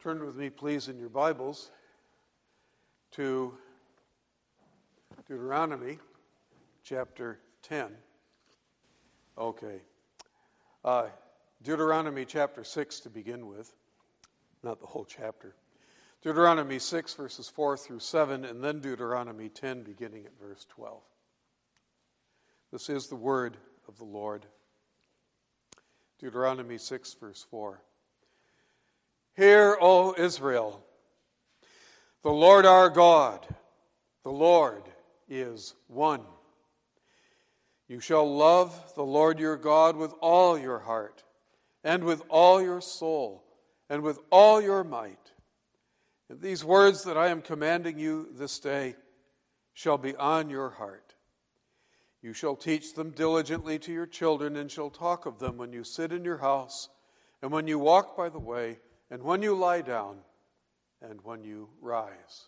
Turn with me, please, in your Bibles to Deuteronomy chapter 10. Okay. Deuteronomy chapter 6 to begin with. Not the whole chapter. Deuteronomy 6, verses 4 through 7, and then Deuteronomy 10, beginning at verse 12. This is the word of the Lord. Deuteronomy 6, verse 4. Hear, O Israel, the Lord our God, the Lord is one. You shall love the Lord your God with all your heart, and with all your soul, and with all your might. And these words that I am commanding you this day shall be on your heart. You shall teach them diligently to your children, and shall talk of them when you sit in your house, and when you walk by the way, and when you lie down, and when you rise.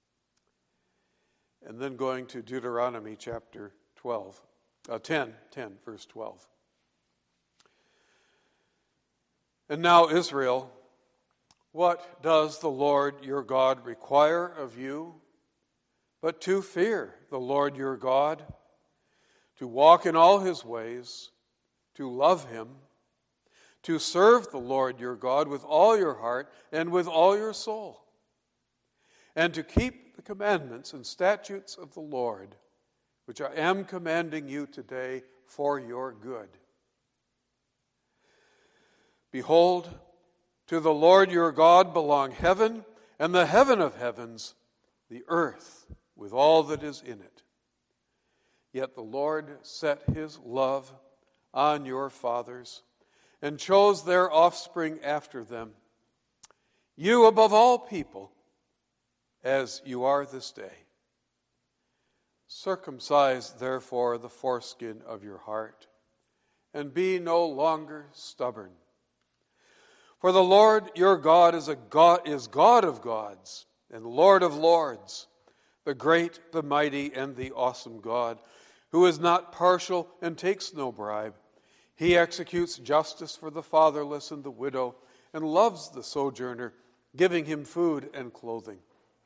And then going to Deuteronomy chapter 10, verse 12. And now, Israel, what does the Lord your God require of you but to fear the Lord your God, to walk in all his ways, to love him, to serve the Lord your God with all your heart and with all your soul, and to keep the commandments and statutes of the Lord, which I am commanding you today for your good. Behold, to the Lord your God belong heaven and the heaven of heavens, the earth with all that is in it. Yet the Lord set his love on your fathers and chose their offspring after them, you above all people, as you are this day. Circumcise, therefore, the foreskin of your heart, and be no longer stubborn. For the Lord your God is God of gods and Lord of lords, the great, the mighty, and the awesome God, who is not partial and takes no bribe. He executes justice for the fatherless and the widow, and loves the sojourner, giving him food and clothing.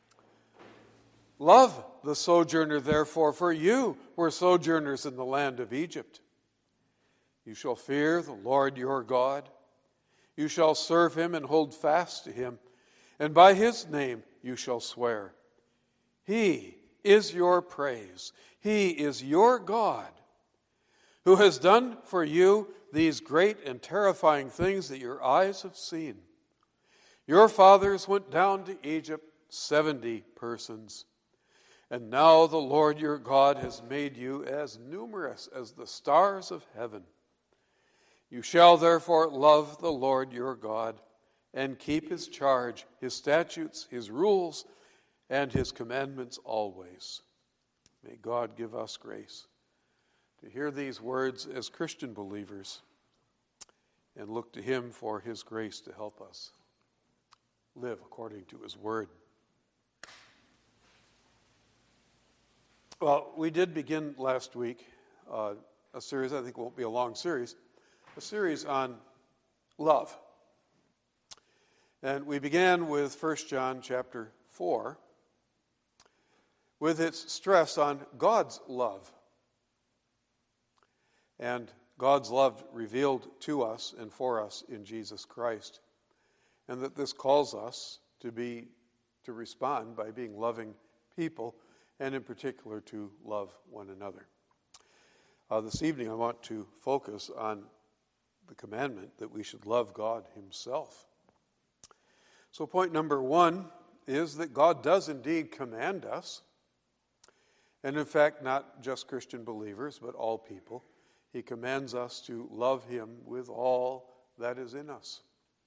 Love the sojourner, therefore, for you were sojourners in the land of Egypt. You shall fear the Lord your God. You shall serve him and hold fast to him, and by his name you shall swear. He is your praise. He is your God, who has done for you these great and terrifying things that your eyes have seen. Your fathers went down to Egypt, 70 persons. And now the Lord your God has made you as numerous as the stars of heaven. You shall therefore love the Lord your God and keep his charge, his statutes, his rules, and his commandments always. May God give us grace to hear these words as Christian believers and look to him for his grace to help us live according to his word. Well, we did begin last week a series, I think it won't be a long series, a series on love. And we began with 1 John chapter 4 with its stress on God's love. And God's love revealed to us and for us in Jesus Christ. And that this calls us to respond by being loving people, and in particular to love one another. This evening I want to focus on the commandment that we should love God himself. So point number one is that God does indeed command us, and in fact not just Christian believers, but all people. He commands us to love him with all that is in us.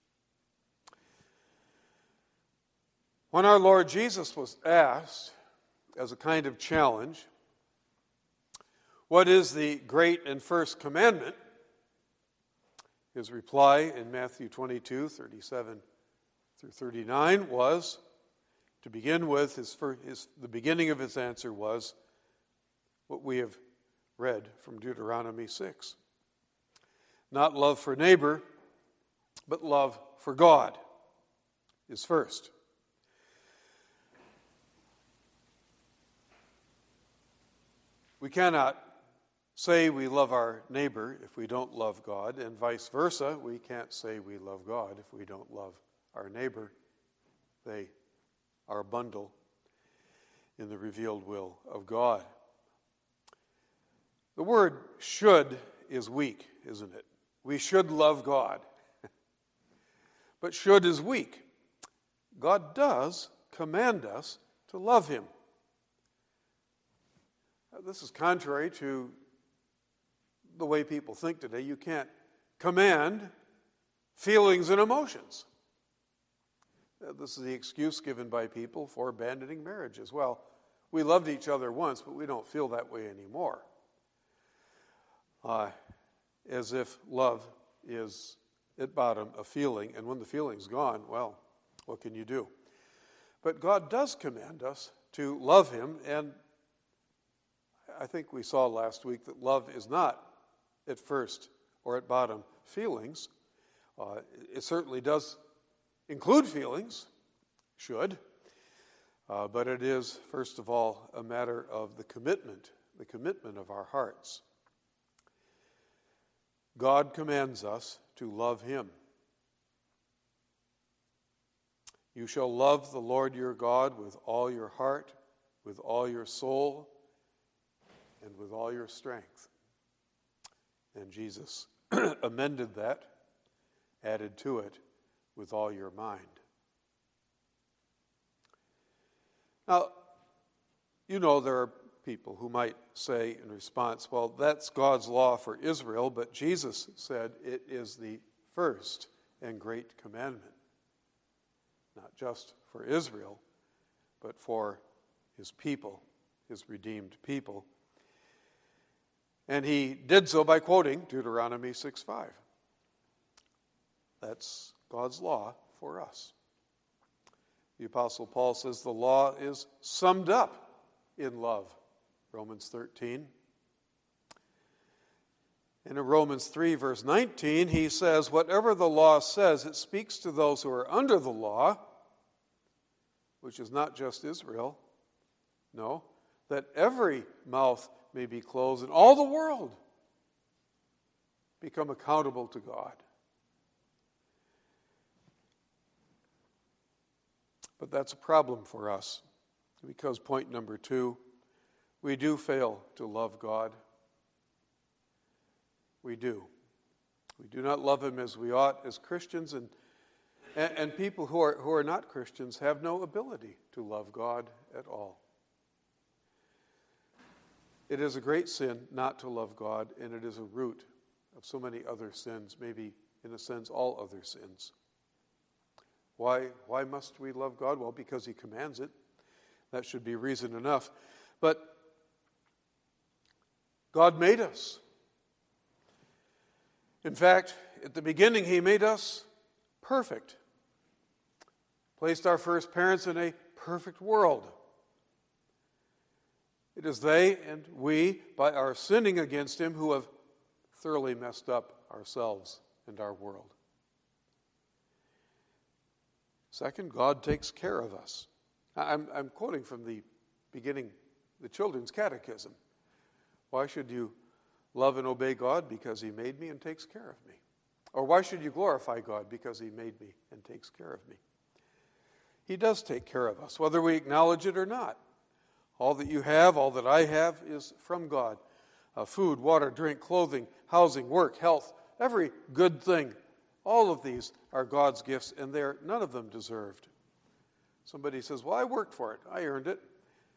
When our Lord Jesus was asked, as a kind of challenge, what is the great and first commandment? His reply in Matthew 22, 37 through 39 was, to begin with, the beginning of his answer was what we have read from Deuteronomy 6. Not love for neighbor, but love for God is first. We cannot say we love our neighbor if we don't love God, and vice versa. We can't say we love God if we don't love our neighbor. They are a bundle in the revealed will of God. The word should is weak, isn't it? We should love God. But should is weak. God does command us to love him. This is contrary to the way people think today. You can't command feelings and emotions. This is the excuse given by people for abandoning marriages. Well, we loved each other once, but we don't feel that way anymore. As if love is at bottom a feeling, and when the feeling's gone, well, what can you do? But God does command us to love him, and I think we saw last week that love is not at first or at bottom feelings. It certainly does include feelings, should, but it is, first of all, a matter of the commitment of our hearts. God commands us to love him. You shall love the Lord your God with all your heart, with all your soul, and with all your strength. And Jesus amended that, added to it, with all your mind. Now, you know there are people who might say in response, well, that's God's law for Israel, but Jesus said it is the first and great commandment, not just for Israel, but for his people, his redeemed people. And he did so by quoting Deuteronomy 6:5. That's God's law for us. The Apostle Paul says the law is summed up in love, Romans 13. And in Romans 3, verse 19, he says, whatever the law says, it speaks to those who are under the law, which is not just Israel, no, that every mouth may be closed and all the world become accountable to God. But that's a problem for us, because point number 2, we do fail to love God. We do. We do not love him as we ought as Christians, and people who are not Christians have no ability to love God at all. It is a great sin not to love God, and it is a root of so many other sins, maybe in a sense all other sins. Why must we love God? Well, because he commands it. That should be reason enough. But God made us. In fact, at the beginning, he made us perfect. Placed our first parents in a perfect world. It is they and we, by our sinning against him, who have thoroughly messed up ourselves and our world. Second, God takes care of us. I'm quoting from the beginning, the Children's Catechism. Why should you love and obey God? Because he made me and takes care of me. Or why should you glorify God? Because he made me and takes care of me. He does take care of us, whether we acknowledge it or not. All that you have, all that I have, is from God. Food, water, drink, clothing, housing, work, health, every good thing. All of these are God's gifts, and they're none of them deserved. Somebody says, well, I worked for it. I earned it.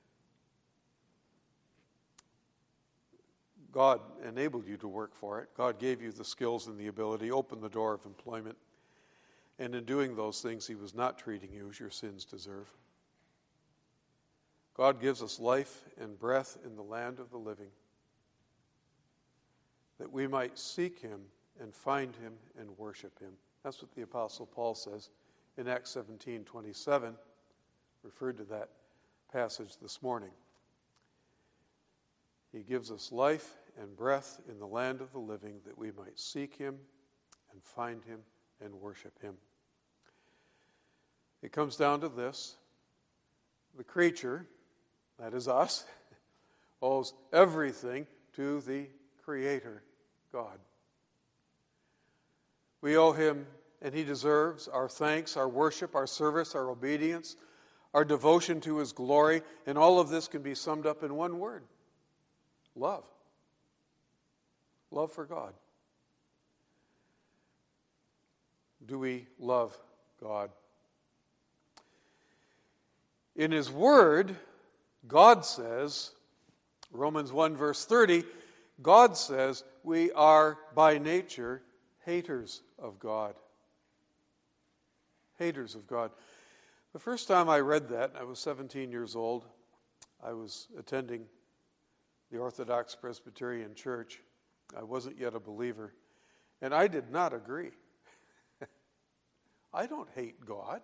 God enabled you to work for it. God gave you the skills and the ability, opened the door of employment. And in doing those things, he was not treating you as your sins deserve. God gives us life and breath in the land of the living, that we might seek him and find him and worship him. That's what the Apostle Paul says in Acts 17:27, referred to that passage this morning. He gives us life and breath in the land of the living, that we might seek him and find him and worship him. It comes down to this. The creature, that is us, owes everything to the Creator, God. We owe him, and he deserves our thanks, our worship, our service, our obedience, our devotion to his glory, and all of this can be summed up in one word: love. Love for God. Do we love God? In his word, God says, Romans 1 verse 30, God says we are by nature haters of God. Haters of God. The first time I read that, I was 17 years old. I was attending the Orthodox Presbyterian Church. I wasn't yet a believer, and I did not agree. I don't hate God.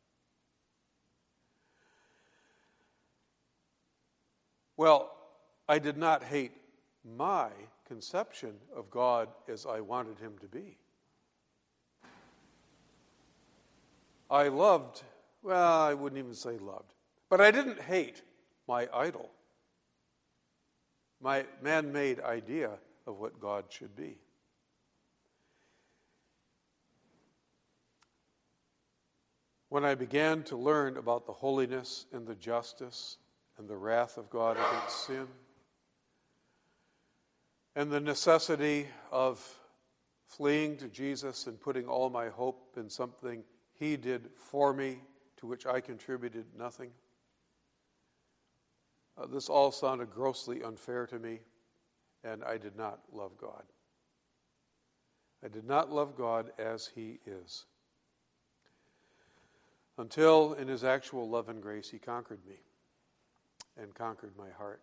Well, I did not hate my conception of God as I wanted him to be. I loved, well, I wouldn't even say loved, but I didn't hate my idol, my man-made idea of what God should be. When I began to learn about the holiness and the justice and the wrath of God against sin, and the necessity of fleeing to Jesus and putting all my hope in something he did for me, to which I contributed nothing, this all sounded grossly unfair to me, and I did not love God. I did not love God as he is. Until, in his actual love and grace, he conquered me and conquered my heart.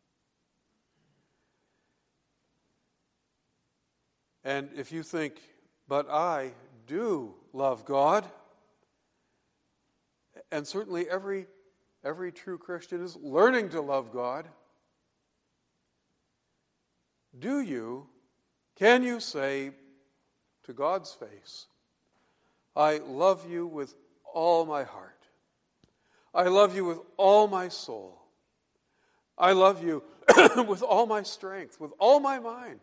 And if you think, but I do love God, and certainly every true Christian is learning to love God, can you say to God's face, I love you with all my heart. I love you with all my soul. I love you with all my strength, with all my mind.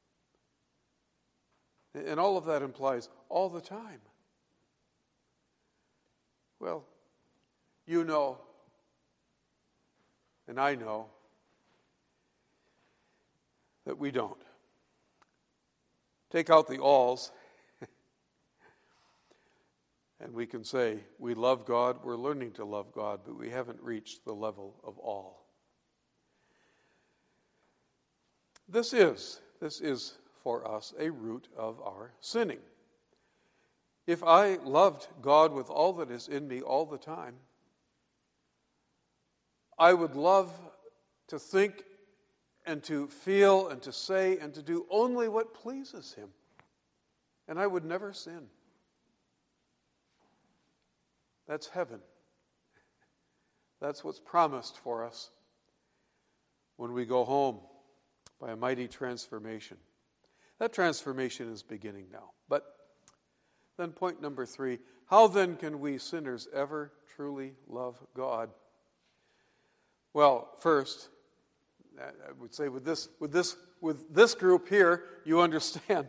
And all of that implies all the time. Well, you know, and I know, that we don't. Take out the alls, and we can say we love God, we're learning to love God, but we haven't reached the level of all. This is for us a root of our sinning. If I loved God with all that is in me all the time, I would love to think and to feel and to say and to do only what pleases him. And I would never sin. That's heaven. That's what's promised for us when we go home by a mighty transformation. That transformation is beginning now. But then point number 3, how then can we sinners ever truly love God? Well, first, I would say with this group here, you understand.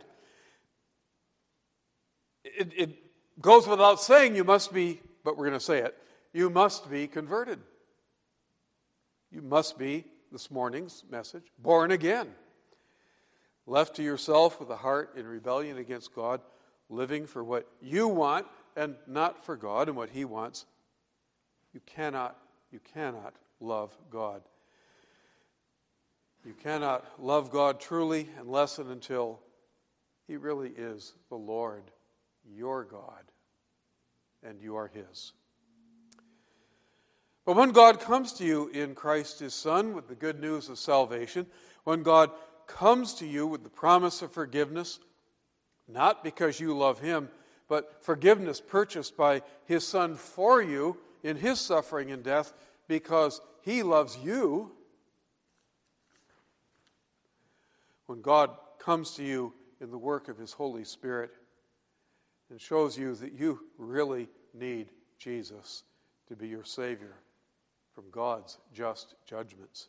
It goes without saying you must be, but we're going to say it, you must be converted. You must be, this morning's message, born again. Left to yourself with a heart in rebellion against God, living for what you want and not for God and what he wants, you cannot love God. You cannot love God truly unless and until he really is the Lord, your God, and you are his. But when God comes to you in Christ his Son with the good news of salvation, when God comes to you with the promise of forgiveness, not because you love him, but forgiveness purchased by his Son for you in his suffering and death because he loves you. When God comes to you in the work of his Holy Spirit and shows you that you really need Jesus to be your Savior from God's just judgments.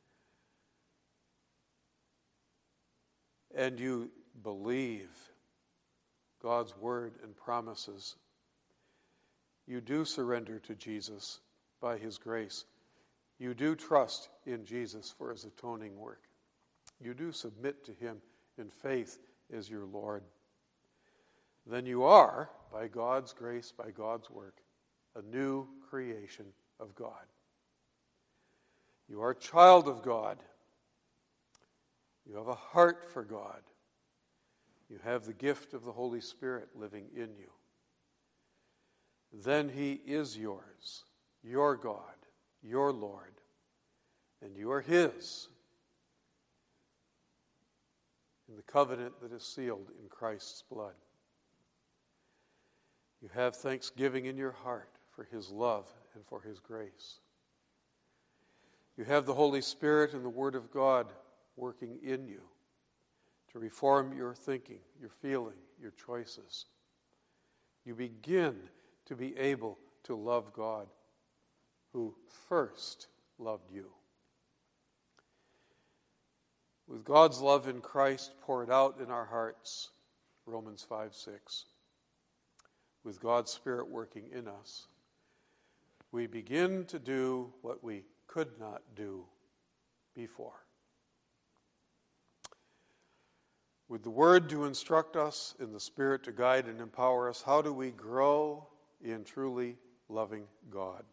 And you believe God's word and promises. You do surrender to Jesus by his grace. You do trust in Jesus for his atoning work. You do submit to him in faith as your Lord. Then you are, by God's grace, by God's work, a new creation of God. You are a child of God. You have a heart for God. You have the gift of the Holy Spirit living in you. Then he is yours, your God, your Lord, and you are his in the covenant that is sealed in Christ's blood. You have thanksgiving in your heart for his love and for his grace. You have the Holy Spirit and the Word of God working in you to reform your thinking, your feeling, your choices. You begin to be able to love God, who first loved you. With God's love in Christ poured out in our hearts, Romans 5:6, with God's Spirit working in us, we begin to do what we could not do before. With the Word to instruct us, in the Spirit to guide and empower us, how do we grow in truly loving God?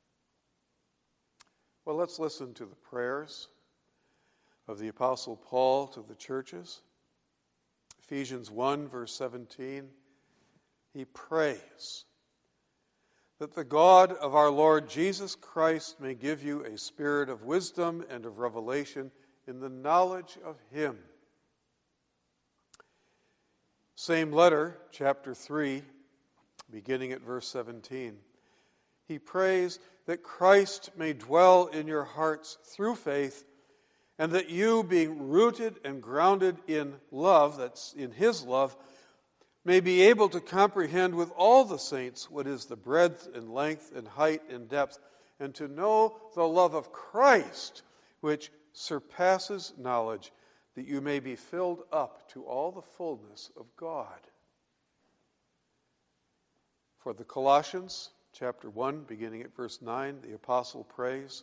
Well, let's listen to the prayers of the Apostle Paul to the churches. Ephesians 1, verse 17, he prays that the God of our Lord Jesus Christ may give you a spirit of wisdom and of revelation in the knowledge of him. Same letter, chapter 3, beginning at verse 17. He prays that Christ may dwell in your hearts through faith, and that you, being rooted and grounded in love, that's in his love, may be able to comprehend with all the saints what is the breadth and length and height and depth, and to know the love of Christ, which surpasses knowledge, that you may be filled up to all the fullness of God. For the Colossians, chapter 1, beginning at verse 9, the apostle prays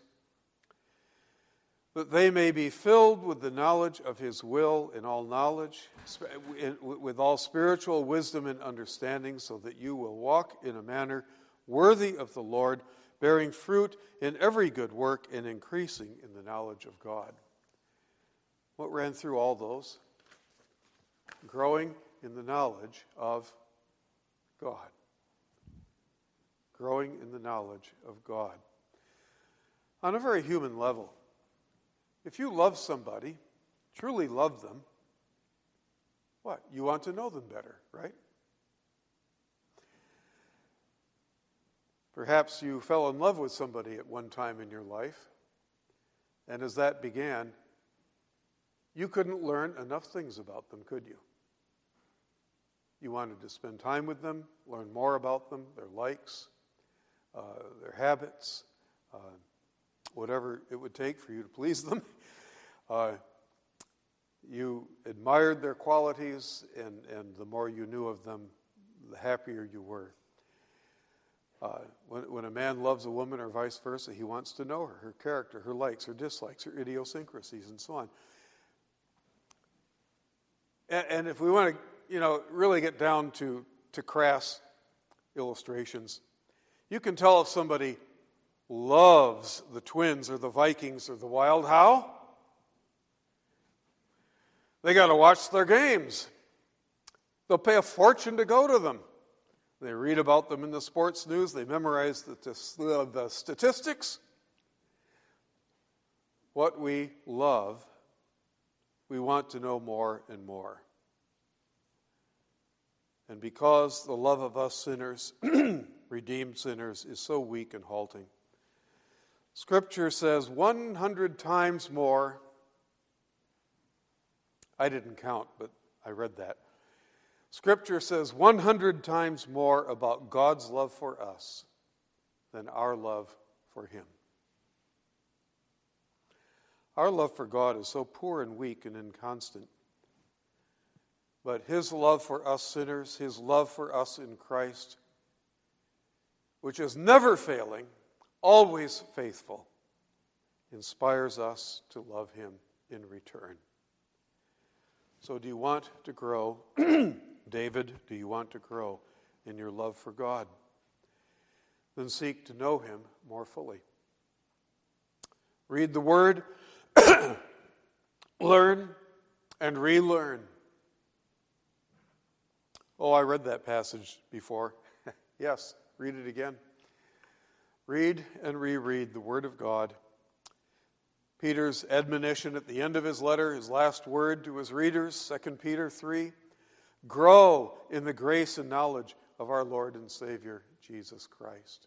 that they may be filled with the knowledge of his will in all knowledge, with all spiritual wisdom and understanding, so that you will walk in a manner worthy of the Lord, bearing fruit in every good work and increasing in the knowledge of God. What ran through all those? Growing in the knowledge of God. Growing in the knowledge of God. On a very human level, if you love somebody, truly love them, what? You want to know them better, right? Perhaps you fell in love with somebody at one time in your life, and as that began, you couldn't learn enough things about them, could you? You wanted to spend time with them, learn more about them, their likes, their habits, whatever it would take for you to please them. You admired their qualities, and the more you knew of them, the happier you were. When a man loves a woman or vice versa, he wants to know her character, her likes, her dislikes, her idiosyncrasies, and so on. And if we want to, really get down to crass illustrations, you can tell if somebody loves the Twins or the Vikings or the Wild. How? They got to watch their games. They'll pay a fortune to go to them. They read about them in the sports news. They memorize the statistics. What we love, we want to know more and more. And because the love of us sinners, redeemed sinners, is so weak and halting, Scripture says 100 times more. I didn't count, but I read that. Scripture says 100 times more about God's love for us than our love for him. Our love for God is so poor and weak and inconstant. But his love for us sinners, his love for us in Christ, which is never failing, always faithful, inspires us to love him in return. So do you want to grow, David, do you want to grow in your love for God? Then seek to know him more fully. Read the Word, learn and relearn. Oh, I read that passage before. Yes, read it again. Read and reread the Word of God. Peter's admonition at the end of his letter, his last word to his readers, 2 Peter 3, grow in the grace and knowledge of our Lord and Savior, Jesus Christ.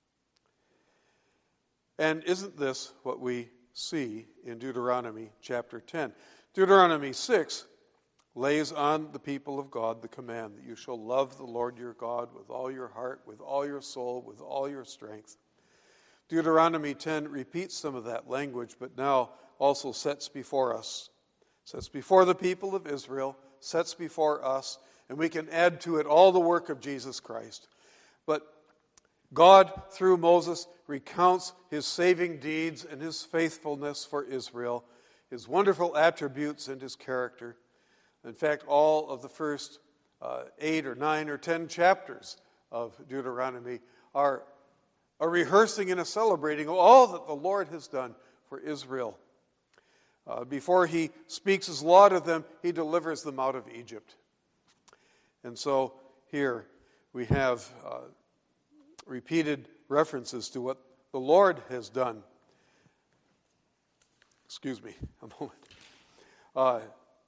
And isn't this what we see in Deuteronomy chapter 10? Deuteronomy 6 lays on the people of God the command that you shall love the Lord your God with all your heart, with all your soul, with all your strength. Deuteronomy 10 repeats some of that language, but now also sets before us, sets before the people of Israel, sets before us, and we can add to it all the work of Jesus Christ. But God, through Moses, recounts his saving deeds and his faithfulness for Israel, his wonderful attributes and his character. In fact, all of the first 8 or 9 or 10 chapters of Deuteronomy are a rehearsing and a celebrating of all that the Lord has done for Israel. Before he speaks his law to them, he delivers them out of Egypt. And so here we have repeated references to what the Lord has done. Excuse me a moment.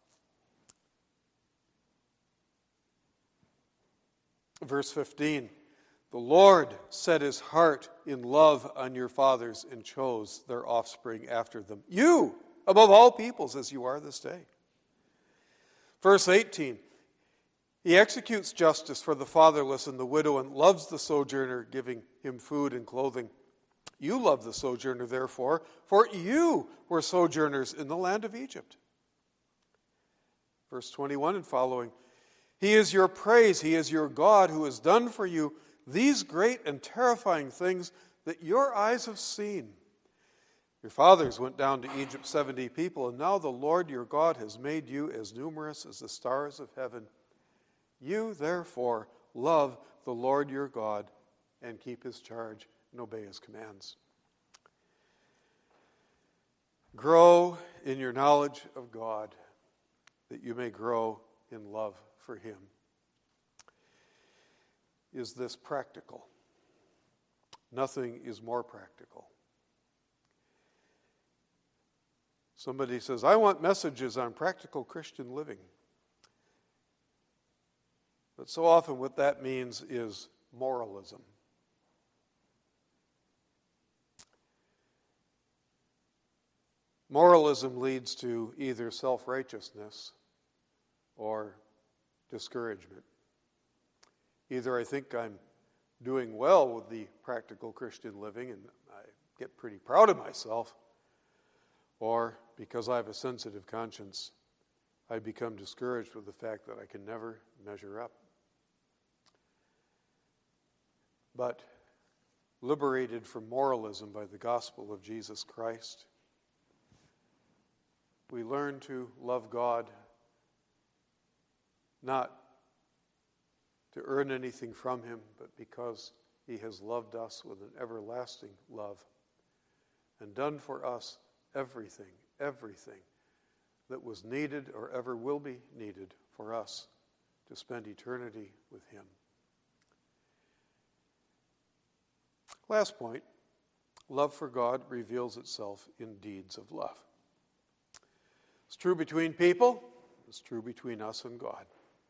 Verse 15. The Lord set his heart in love on your fathers and chose their offspring after them. You, above all peoples, as you are this day. Verse 18. He executes justice for the fatherless and the widow and loves the sojourner, giving him food and clothing. You love the sojourner, therefore, for you were sojourners in the land of Egypt. Verse 21 and following. He is your praise. He is your God who has done for you these great and terrifying things that your eyes have seen. Your fathers went down to Egypt 70 people, and now the Lord your God has made you as numerous as the stars of heaven. You, therefore, love the Lord your God and keep his charge and obey his commands. Grow in your knowledge of God, that you may grow in love for him. Is this practical? Nothing is more practical. Somebody says, I want messages on practical Christian living. But so often what that means is moralism. Moralism leads to either self-righteousness or discouragement. Either I think I'm doing well with the practical Christian living and I get pretty proud of myself, or because I have a sensitive conscience, I become discouraged with the fact that I can never measure up. But liberated from moralism by the gospel of Jesus Christ, we learn to love God not to earn anything from him, but because he has loved us with an everlasting love and done for us everything that was needed or ever will be needed for us to spend eternity with him. Last point, love for God reveals itself in deeds of love. It's true between people, it's true between us and God.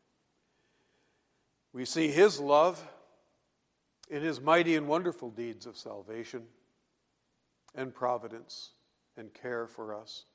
We see his love in his mighty and wonderful deeds of salvation and providence and care for us.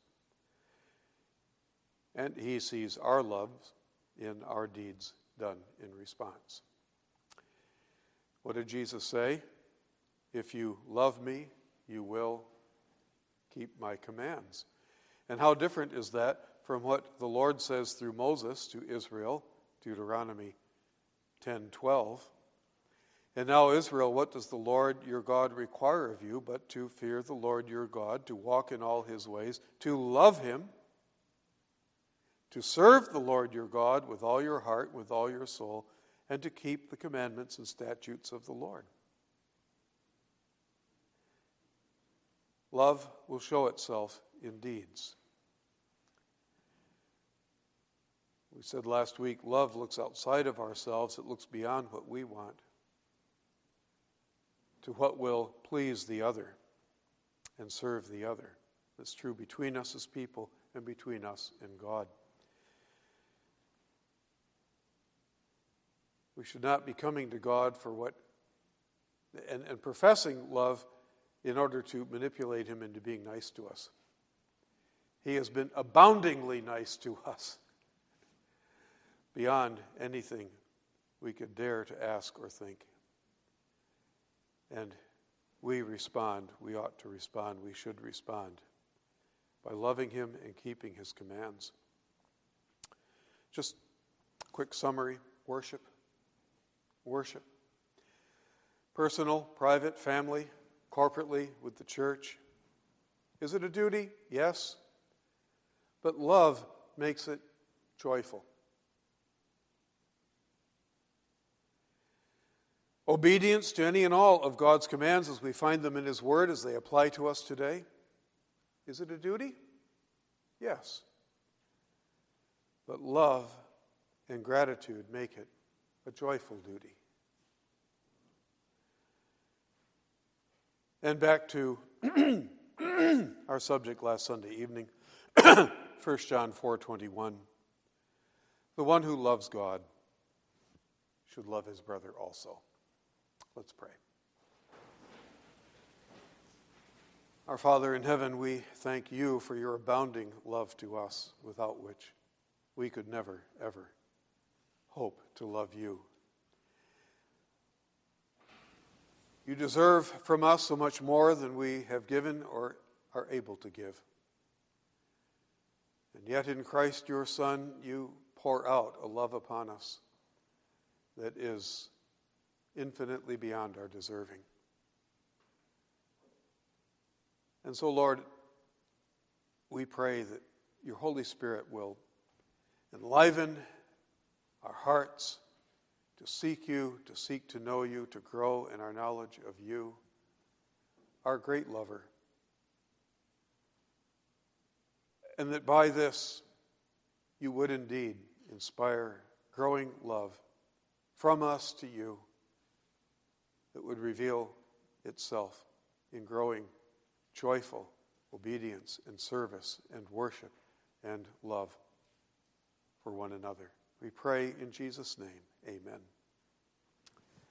And he sees our love in our deeds done in response. What did Jesus say? If you love me, you will keep my commands. And how different is that from what the Lord says through Moses to Israel, Deuteronomy 10:12. And now, Israel, what does the Lord your God require of you but to fear the Lord your God, to walk in all his ways, to love him, to serve the Lord your God with all your heart, with all your soul, and to keep the commandments and statutes of the Lord. Love will show itself in deeds. We said last week, love looks outside of ourselves. It looks beyond what we want to what will please the other and serve the other. That's true between us as people and between us and God. We should not be coming to God for what, and professing love in order to manipulate him into being nice to us. He has been aboundingly nice to us, beyond anything we could dare to ask or think. And we respond, we ought to respond, we should respond by loving him and keeping his commands. Just a quick summary: worship. Worship. Personal, private, family, corporately, with the church. Is it a duty? Yes. But love makes it joyful. Obedience to any and all of God's commands as we find them in his word, as they apply to us today. Is it a duty? Yes. But love and gratitude make it a joyful duty. And back to our subject last Sunday evening, 1 John 4:21. The one who loves God should love his brother also. Let's pray. Our Father in heaven, we thank you for your abounding love to us, without which we could never, ever hope to love you. You deserve from us so much more than we have given or are able to give. And yet in Christ your Son, you pour out a love upon us that is infinitely beyond our deserving. And so, Lord, we pray that your Holy Spirit will enliven our hearts to seek you, to seek to know you, to grow in our knowledge of you, our great lover. And that by this you would indeed inspire growing love from us to you that would reveal itself in growing joyful obedience and service and worship and love for one another. We pray in Jesus' name, amen.